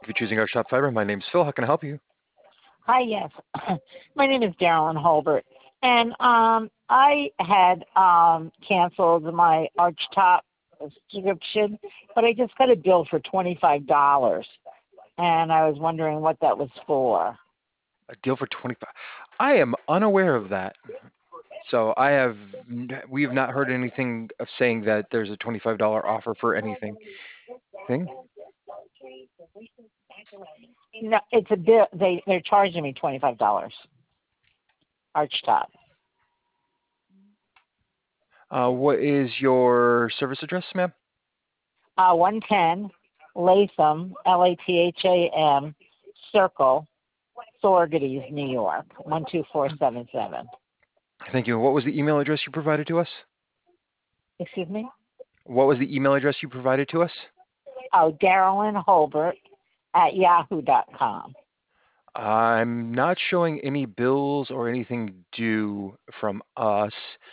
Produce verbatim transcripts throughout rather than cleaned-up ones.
for choosing our shop fiber. My name's Phil. How can I help you? Hi, yes. My name is Darylyn Holbert, and um, I had um, canceled my Archtop subscription, but I just got a bill for twenty-five dollars, and I was wondering what that was for. A deal for twenty-five. I am unaware of that. So I have n- we have not heard anything of saying that there's a twenty-five dollars offer for anything. Thing? No, it's a bill. They they're charging me twenty-five dollars. Archtop, Uh, what is your service address, ma'am? uh, one ten Latham, L A T H A M Circle, Saugerties, New York, one two four seven seven. Thank you. What was the email address you provided to us? Excuse me. What was the email address you provided to us? Oh, Darylyn Holbert at yahoo dot com. I'm not showing any bills or anything due from us.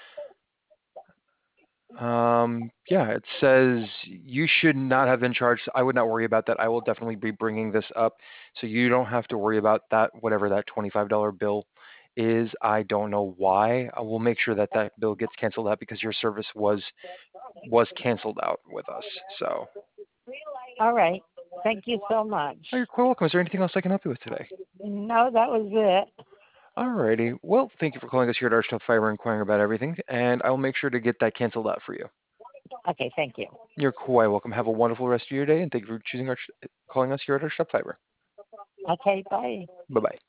Um, yeah, it says you should not have been charged. I would not worry about that. I will definitely be bringing this up, so you don't have to worry about that, whatever that twenty-five dollars bill is. I don't know why. I will make sure that that bill gets canceled out because your service was was canceled out with us. So, All right. Thank you so much. oh, you're quite welcome. Is there anything else I can help you with today? No, that was it. Alrighty. Well, thank you for calling us here at Architect Fiber, inquiring about everything, and I will make sure to get that canceled out for you. Okay, thank you. You're quite welcome. Have a wonderful rest of your day, and thank you for choosing our calling us here at Architect Fiber. Okay, bye. Bye bye.